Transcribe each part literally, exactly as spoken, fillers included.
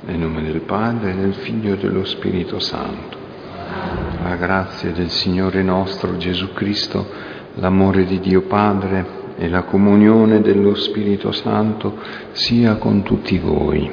Nel nome del Padre, del Figlio e dello Spirito Santo. La grazia del Signore nostro Gesù Cristo, l'amore di Dio Padre e la comunione dello Spirito Santo sia con tutti voi.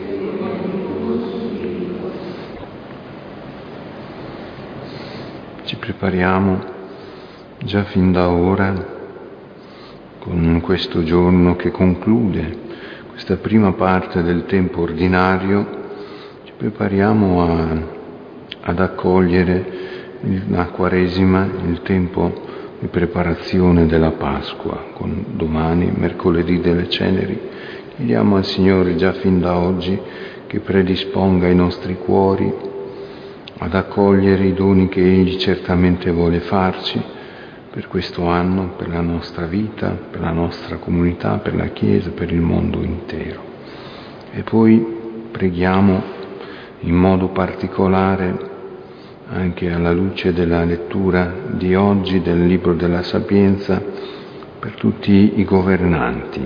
Ci prepariamo già fin da ora, con questo giorno che conclude questa prima parte del tempo ordinario, ci prepariamo a, ad accogliere la Quaresima, il tempo di preparazione della Pasqua, con domani, mercoledì delle Ceneri. Chiediamo al Signore già fin da oggi che predisponga i nostri cuori ad accogliere i doni che Egli certamente vuole farci per questo anno, per la nostra vita, per la nostra comunità, per la Chiesa, per il mondo intero. E poi preghiamo in modo particolare, anche alla luce della lettura di oggi del Libro della Sapienza, per tutti i governanti,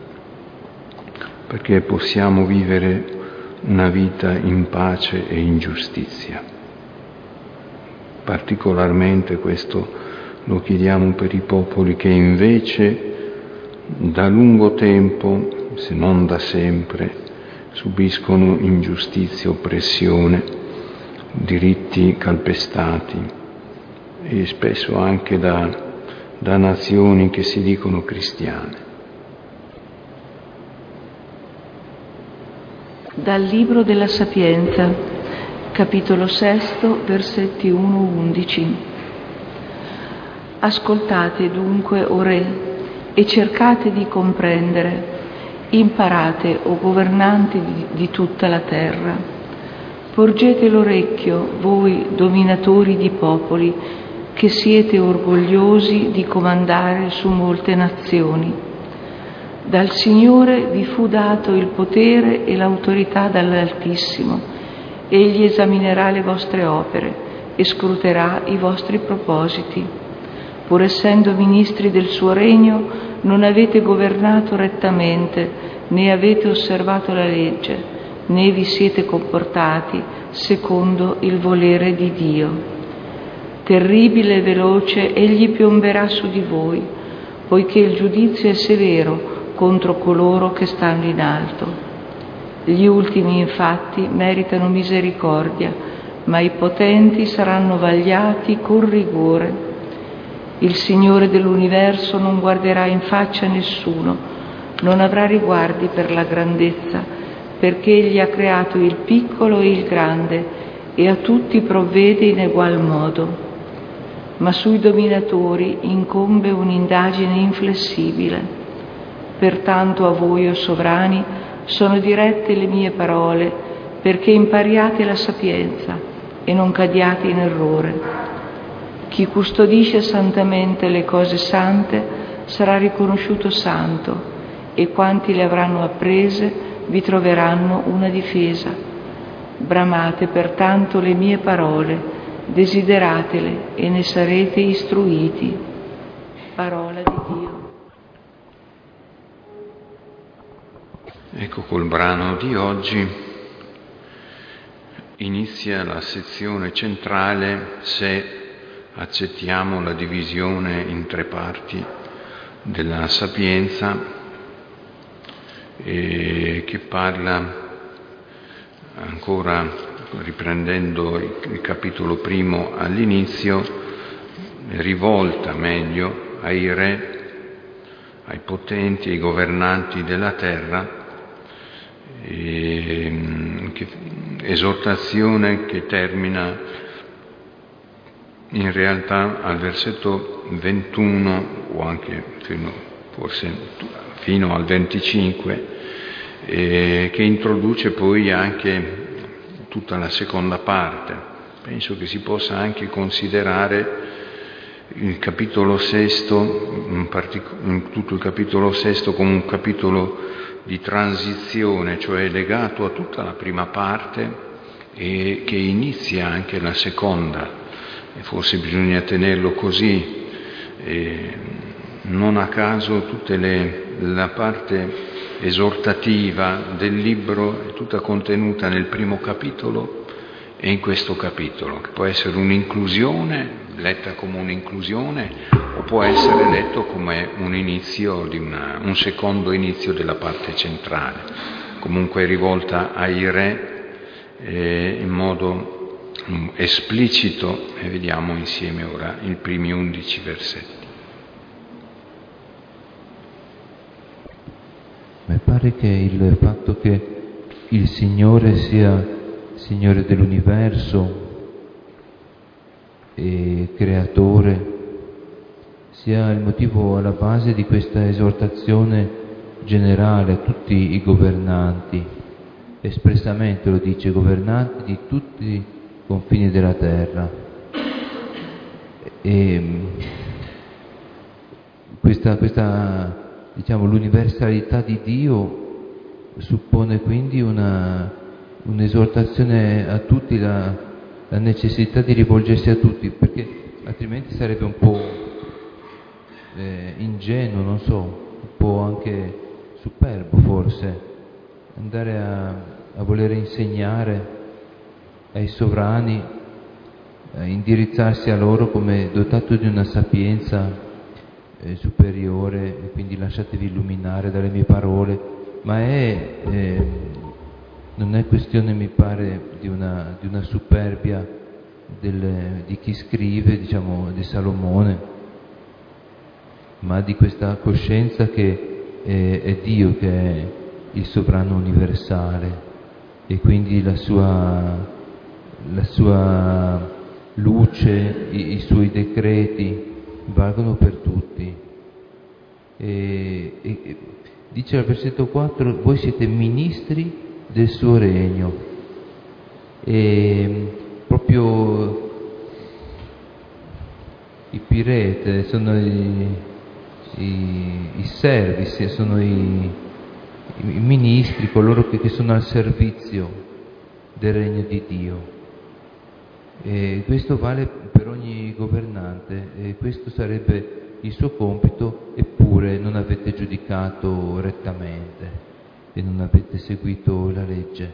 perché possiamo vivere una vita in pace e in giustizia. Particolarmente questo lo chiediamo per i popoli che invece da lungo tempo, se non da sempre, subiscono ingiustizia, oppressione, diritti calpestati e spesso anche da, da nazioni che si dicono cristiane. Dal Libro della Sapienza, capitolo sesto, versetti uno undici. Ascoltate dunque, o re, e cercate di comprendere, imparate, o governanti di, di tutta la terra. Porgete l'orecchio, voi dominatori di popoli, che siete orgogliosi di comandare su molte nazioni. Dal Signore vi fu dato il potere e l'autorità dall'Altissimo. Egli esaminerà le vostre opere e scruterà i vostri propositi. Pur essendo ministri del suo regno, non avete governato rettamente, né avete osservato la legge, né vi siete comportati secondo il volere di Dio. Terribile e veloce, egli piomberà su di voi, poiché il giudizio è severo contro coloro che stanno in alto. Gli ultimi, infatti, meritano misericordia, ma i potenti saranno vagliati con rigore. Il Signore dell'universo non guarderà in faccia a nessuno, non avrà riguardi per la grandezza, perché Egli ha creato il piccolo e il grande e a tutti provvede in egual modo. Ma sui dominatori incombe un'indagine inflessibile. Pertanto a voi, o sovrani, sono dirette le mie parole, perché impariate la sapienza e non cadiate in errore. Chi custodisce santamente le cose sante sarà riconosciuto santo, e quanti le avranno apprese vi troveranno una difesa. Bramate pertanto le mie parole, desideratele e ne sarete istruiti. Parola di Dio. Ecco, col brano di oggi inizia la sezione centrale, se accettiamo la divisione in tre parti della Sapienza, e che parla ancora, riprendendo il capitolo primo all'inizio, rivolta meglio ai re, ai potenti, ai governanti della terra, e che, esortazione che termina in realtà al versetto ventuno, o anche fino, forse fino al venticinque, eh, che introduce poi anche tutta la seconda parte. Penso che si possa anche considerare il capitolo sesto, in partic- in tutto il capitolo sesto, come un capitolo di transizione, cioè legato a tutta la prima parte e che inizia anche la seconda. E forse bisogna tenerlo così. E non a caso tutte le la parte esortativa del libro è tutta contenuta nel primo capitolo e in questo capitolo, che può essere un'inclusione, letta come un'inclusione, o può essere letto come un inizio di una, un secondo inizio della parte centrale. Comunque è rivolta ai re eh, in modo um, esplicito, e vediamo insieme ora i primi undici versetti. Mi pare che il fatto che il Signore sia Signore dell'universo e Creatore sia il motivo alla base di questa esortazione generale a tutti i governanti, espressamente lo dice, governanti di tutti i confini della terra. E questa, questa diciamo, l'universalità di Dio suppone quindi una, un'esortazione a tutti, la, la necessità di rivolgersi a tutti, perché altrimenti sarebbe un po' eh, ingenuo, non so, un po' anche superbo forse, andare a, a voler insegnare ai sovrani, a indirizzarsi a loro come dotato di una sapienza eh, superiore, e quindi lasciatevi illuminare dalle mie parole. Ma è, eh, non è questione, mi pare, di una, di una superbia del, di chi scrive, diciamo, di Salomone, ma di questa coscienza che è, è Dio che è il sovrano universale, e quindi la sua, la sua luce, i, i suoi decreti valgono per tutti. E, e, dice al versetto quattro: voi siete ministri del suo regno. E proprio i pirete sono i, i, i servi, sono i, i ministri, coloro che, che sono al servizio del regno di Dio. E questo vale per ogni governante, e questo sarebbe il suo compito, eppure non avete giudicato rettamente e non avete seguito la legge.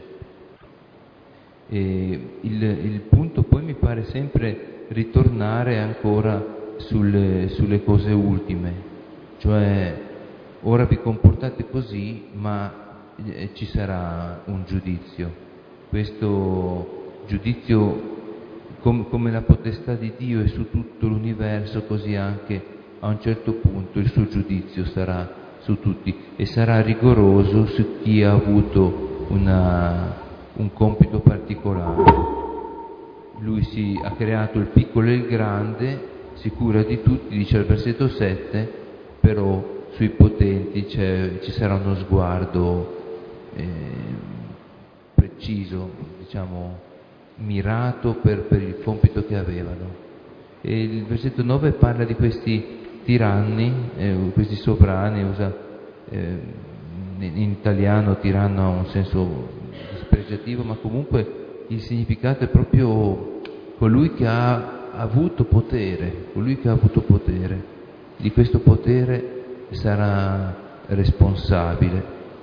E il, il punto poi mi pare sempre ritornare ancora sulle, sulle cose ultime, cioè ora vi comportate così, ma eh, ci sarà un giudizio. Questo giudizio, com, come la potestà di Dio è su tutto l'universo, così anche a un certo punto il suo giudizio sarà su tutti, e sarà rigoroso su chi ha avuto una, un compito particolare. Lui si ha creato il piccolo e il grande, si cura di tutti, dice al versetto sette, però sui potenti c'è, ci sarà uno sguardo eh, preciso, diciamo mirato per, per il compito che avevano. E il versetto nove parla di questi tiranni, eh, questi sovrani, usa, eh, in italiano tiranno ha un senso dispregiativo, ma comunque il significato è proprio colui che ha avuto potere, colui che ha avuto potere, di questo potere sarà responsabile.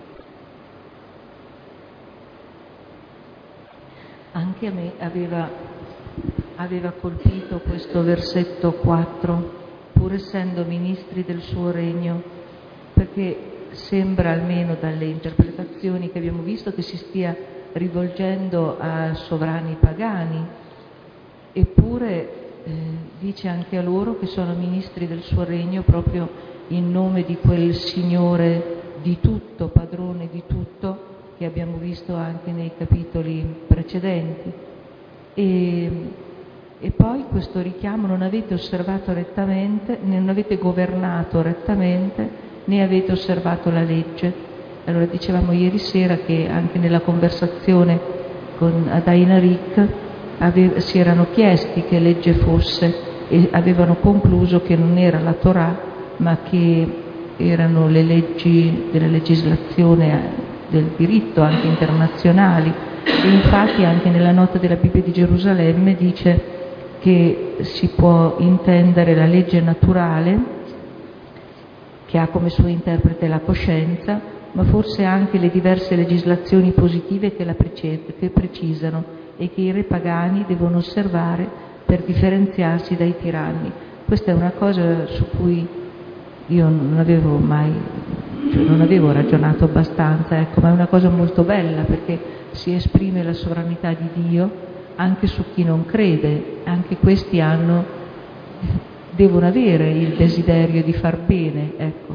Anche a me aveva, aveva colpito questo versetto quattro, pur essendo ministri del suo regno, perché sembra, almeno dalle interpretazioni che abbiamo visto, che si stia rivolgendo a sovrani pagani, eppure eh, dice anche a loro che sono ministri del suo regno proprio in nome di quel Signore di tutto, padrone di tutto, che abbiamo visto anche nei capitoli precedenti. E, e poi questo richiamo: non avete osservato rettamente, non avete governato rettamente, né avete osservato la legge. Allora dicevamo ieri sera che anche nella conversazione con Adaina Rick ave, si erano chiesti che legge fosse, e avevano concluso che non era la Torah, ma che erano le leggi della legislazione del diritto anche internazionali. E infatti anche nella nota della Bibbia di Gerusalemme dice che si può intendere la legge naturale, che ha come suo interprete la coscienza, ma forse anche le diverse legislazioni positive che la preced- che precisano e che i re pagani devono osservare per differenziarsi dai tiranni. Questa è una cosa su cui io non avevo mai, cioè non avevo ragionato abbastanza, ecco, ma è una cosa molto bella perché si esprime la sovranità di Dio anche su chi non crede, anche questi hanno, devono avere il desiderio di far bene, ecco.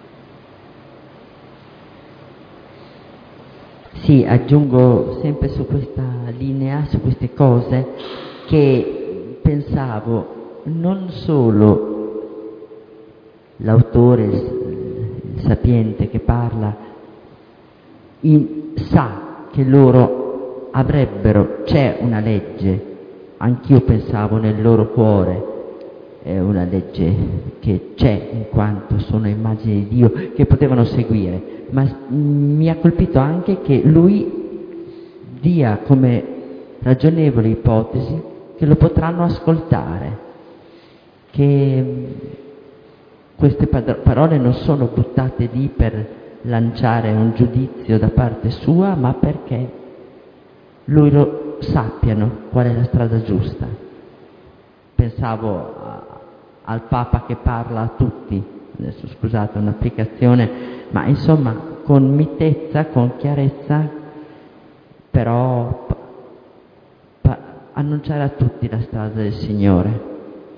Sì, aggiungo sempre su questa linea, su queste cose, che pensavo non solo l'autore, il sapiente che parla, in, sa che loro avrebbero, c'è una legge, anch'io pensavo nel loro cuore, è una legge che c'è in quanto sono immagini di Dio, che potevano seguire, ma mi ha colpito anche che lui dia come ragionevole ipotesi che lo potranno ascoltare, che queste parole non sono buttate lì per lanciare un giudizio da parte sua, ma perché lui lo sappiano qual è la strada giusta. Pensavo a, al Papa che parla a tutti, adesso scusate un'applicazione, ma insomma con mitezza, con chiarezza, però pa, pa, annunciare a tutti la strada del Signore.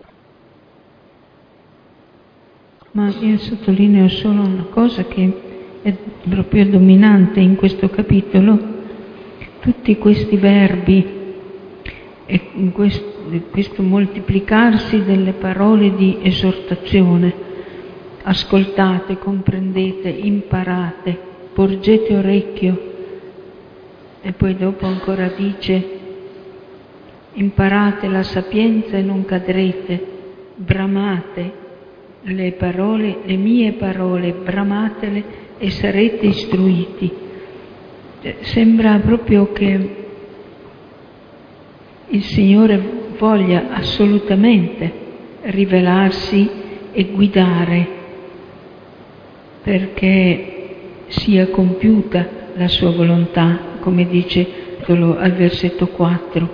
Ma io sottolineo solo una cosa che è proprio dominante in questo capitolo: tutti questi verbi e in questo, questo moltiplicarsi delle parole di esortazione, ascoltate, comprendete, imparate, porgete orecchio, e poi dopo ancora dice imparate la sapienza e non cadrete, bramate le parole, le mie parole, bramatele e sarete istruiti. Sembra proprio che il Signore voglia assolutamente rivelarsi e guidare perché sia compiuta la sua volontà, come dice al versetto quattro.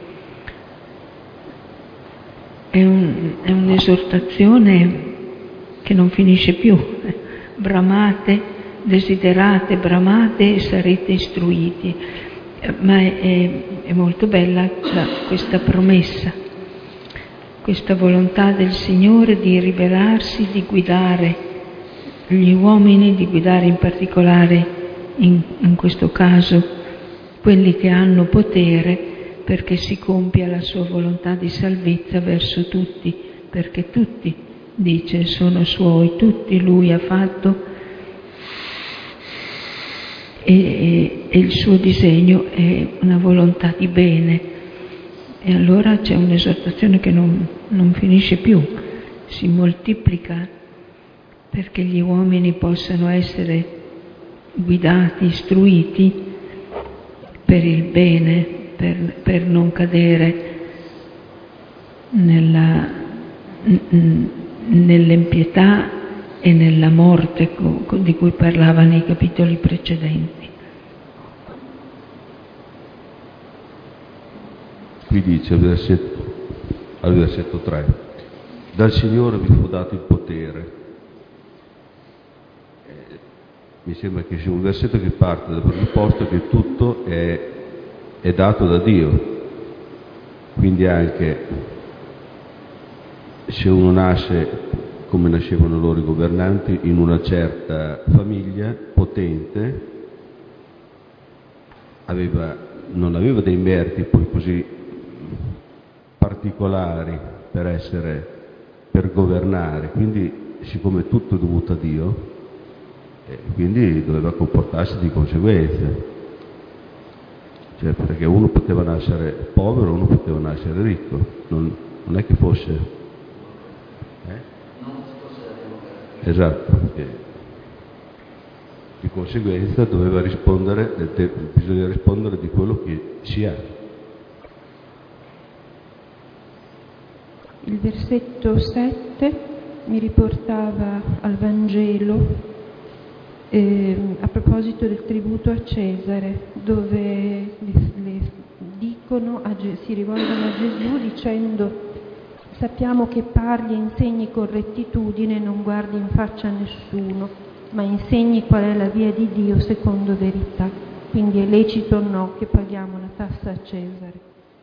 È, un, è un'esortazione che non finisce più. Bramate, desiderate, bramate e sarete istruiti. Ma è, è, è molto bella questa promessa, questa volontà del Signore di rivelarsi, di guidare gli uomini, di guidare in particolare, in, in questo caso, quelli che hanno potere, perché si compia la sua volontà di salvezza verso tutti, perché tutti, dice, sono suoi, tutti lui ha fatto e, e, e il suo disegno è una volontà di bene. E allora c'è un'esortazione che non, non finisce più, si moltiplica perché gli uomini possano essere guidati, istruiti per il bene, Per, per non cadere nella, nell'impietà e nella morte di cui parlava nei capitoli precedenti. Qui dice al versetto, al versetto tre: dal Signore vi fu dato il potere. Eh, mi sembra che sia un versetto che parte dal presupposto che tutto è è dato da Dio, quindi anche se uno nasce come nascevano loro i governanti in una certa famiglia potente, aveva, non aveva dei meriti poi così particolari per essere, per governare, quindi siccome tutto è dovuto a Dio, eh, quindi doveva comportarsi di conseguenza. Cioè, perché uno poteva nascere povero, uno poteva nascere ricco, non, non è che fosse... Eh? Esatto. E di conseguenza doveva rispondere, bisogna rispondere di quello che si ha. Il versetto sette mi riportava al Vangelo eh, a proposito del tributo a Cesare, dove le, le dicono a, si rivolgono a Gesù dicendo: sappiamo che parli e insegni con rettitudine, non guardi in faccia a nessuno, ma insegni qual è la via di Dio secondo verità. Quindi è lecito o no che paghiamo la tassa a Cesare?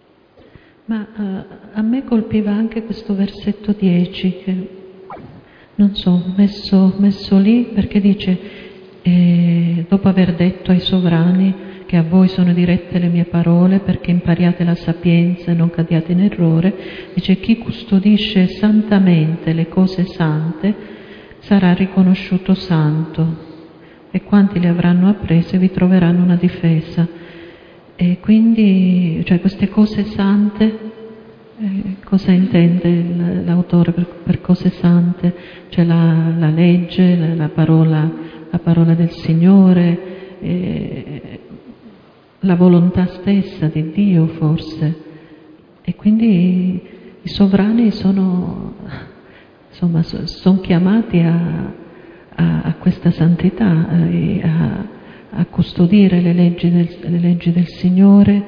Ma uh, a me colpiva anche questo versetto dieci, che non so, messo, messo lì, perché dice, eh, dopo aver detto ai sovrani che a voi sono dirette le mie parole perché impariate la sapienza e non cadiate in errore, dice: chi custodisce santamente le cose sante sarà riconosciuto santo, e quanti le avranno apprese vi troveranno una difesa. E quindi, cioè, queste cose sante, eh, cosa intende l'autore per, per cose sante? Cioè la, la legge, la, la, parola, la parola del Signore, eh, la volontà stessa di Dio forse. E quindi i sovrani sono, insomma, sono chiamati a, a, a questa santità, eh, a, a custodire le leggi del, le leggi del Signore,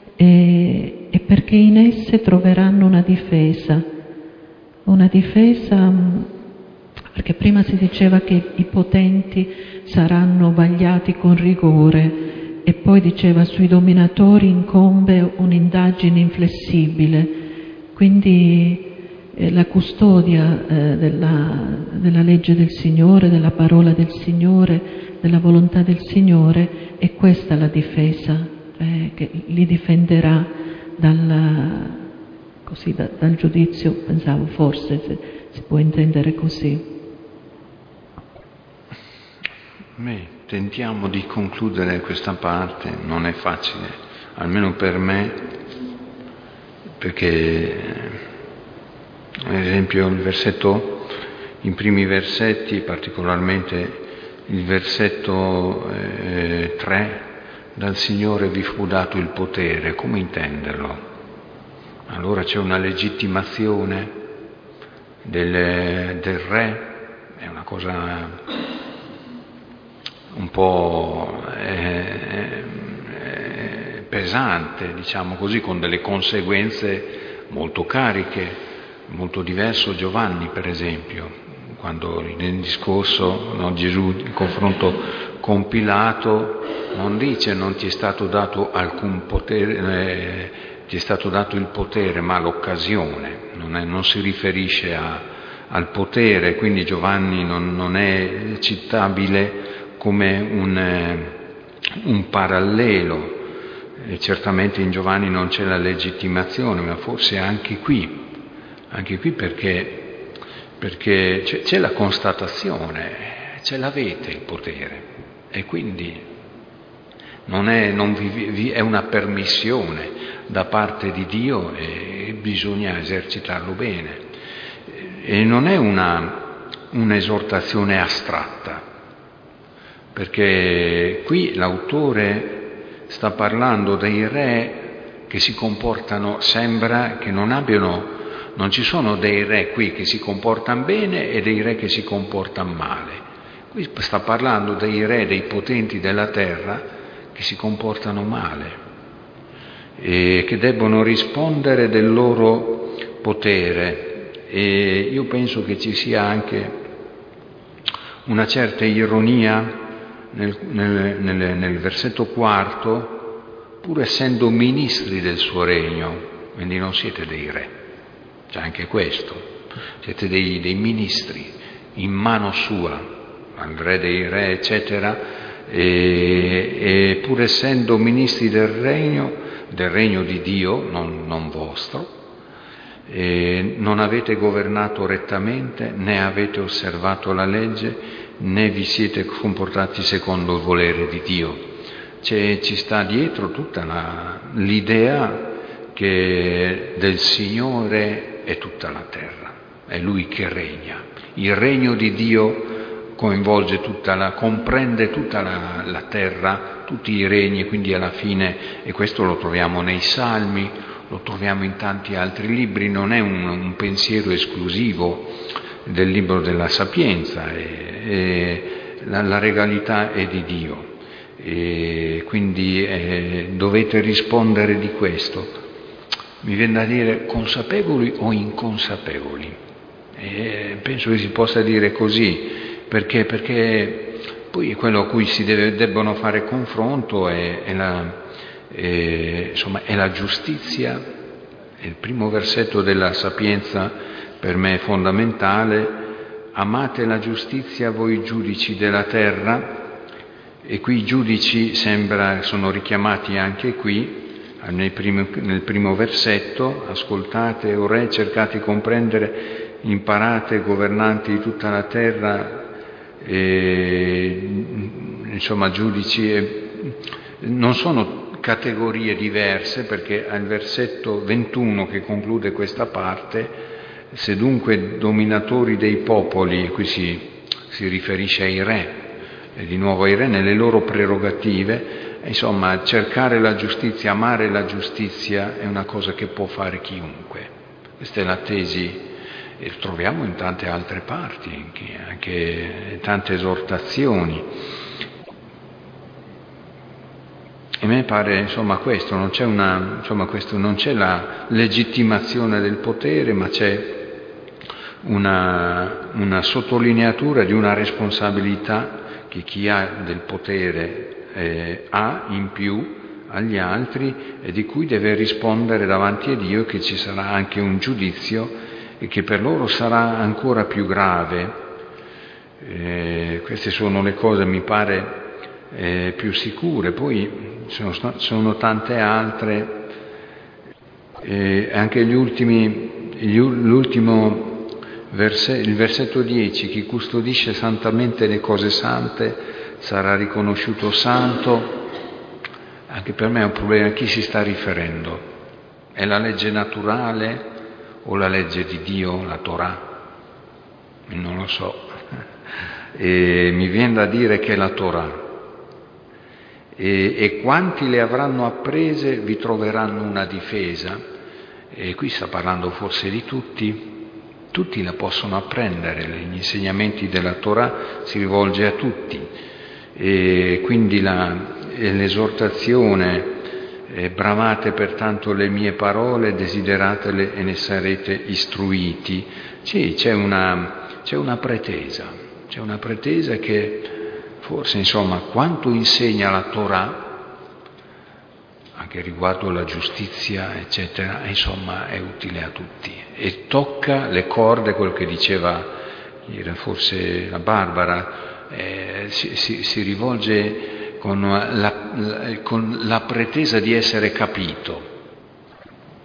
e, e perché in esse troveranno una difesa, una difesa, perché prima si diceva che i potenti saranno vagliati con rigore, e poi diceva sui dominatori incombe un'indagine inflessibile, quindi eh, la custodia eh, della, della legge del Signore, della parola del Signore, della volontà del Signore, è questa la difesa, eh, che li difenderà dal, così, da, dal giudizio, pensavo, forse se, si può intendere così. Beh, tentiamo di concludere questa parte, non è facile, almeno per me, perché ad esempio il versetto, i primi versetti, particolarmente il versetto eh, tre, dal Signore vi fu dato il potere, come intenderlo? Allora c'è una legittimazione del, del re, è una cosa un po' eh, eh, pesante, diciamo così, con delle conseguenze molto cariche, molto diverso Giovanni per esempio. Quando nel discorso, no, Gesù, in confronto con Pilato, non dice non ti è stato dato alcun potere, eh, ti è stato dato il potere, ma l'occasione, non, è, non si riferisce a, al potere, quindi Giovanni non, non è citabile come un, eh, un parallelo. E certamente in Giovanni non c'è la legittimazione, ma forse anche qui, anche qui perché perché c'è, c'è la constatazione, ce l'avete il potere, e quindi non è, non vi, vi, è una permissione da parte di Dio e bisogna esercitarlo bene. E non è una, un'esortazione astratta, perché qui l'autore sta parlando dei re che si comportano, sembra che non abbiano Non ci sono dei re qui che si comportano bene e dei re che si comportano male. Qui sta parlando dei re, dei potenti della terra che si comportano male e che debbono rispondere del loro potere. E io penso che ci sia anche una certa ironia nel, nel, nel, nel versetto quarto, pur essendo ministri del suo regno, quindi non siete dei re. C'è anche questo, siete dei, dei ministri in mano sua, al re dei re, eccetera, e, e pur essendo ministri del regno, del regno di Dio, non, non vostro, e non avete governato rettamente, né avete osservato la legge, né vi siete comportati secondo il volere di Dio. C'è, ci sta dietro tutta la, l'idea che del Signore è tutta la terra, è Lui che regna. Il regno di Dio coinvolge tutta la, comprende tutta la, la terra, tutti i regni, quindi alla fine, e questo lo troviamo nei Salmi, lo troviamo in tanti altri libri, non è un, un pensiero esclusivo del libro della Sapienza, e, e la, la regalità è di Dio, e quindi eh, dovete rispondere di questo. Mi viene da dire consapevoli o inconsapevoli, e penso che si possa dire così, perché, perché poi quello a cui si deve, debbono fare confronto è, è, la, è, insomma, è la giustizia. Il primo versetto della Sapienza per me è fondamentale: amate la giustizia voi giudici della terra. E qui i giudici sembra sono richiamati anche qui nel primo, nel primo versetto: ascoltate, o re, cercate di comprendere, imparate, governanti di tutta la terra. E, insomma, giudici e, non sono categorie diverse, perché al versetto ventuno che conclude questa parte: se dunque dominatori dei popoli, qui si, si riferisce ai re, e di nuovo ai re nelle loro prerogative, insomma, cercare la giustizia, amare la giustizia è una cosa che può fare chiunque. Questa è la tesi, e lo troviamo in tante altre parti, anche tante esortazioni. E a me pare, insomma, questo, non c'è una, insomma, questo, non c'è la legittimazione del potere, ma c'è una, una sottolineatura di una responsabilità che chi ha del potere eh, ha in più agli altri, e di cui deve rispondere davanti a Dio, che ci sarà anche un giudizio e che per loro sarà ancora più grave. Eh, queste sono le cose, mi pare, eh, più sicure. Poi sono, sono tante altre, eh, anche gli ultimi, gli, l'ultimo versetto, il versetto dieci: chi custodisce santamente le cose sante sarà riconosciuto santo. Anche per me è un problema, a chi si sta riferendo? È la legge naturale o la legge di Dio, la Torah? Non lo so. E mi viene da dire che è la Torah. E, e quanti le avranno apprese vi troveranno una difesa. E qui sta parlando forse di tutti. Tutti la possono apprendere, gli insegnamenti della Torah si rivolge a tutti. E quindi la, l'esortazione: eh, bramate pertanto le mie parole, desideratele e ne sarete istruiti. Sì, c'è una, c'è una pretesa, c'è una pretesa che forse, insomma, quanto insegna la Torah, anche riguardo la giustizia, eccetera, insomma, è utile a tutti e tocca le corde, quello che diceva forse la Barbara, eh, si, si, si rivolge con la, la, con la pretesa di essere capito.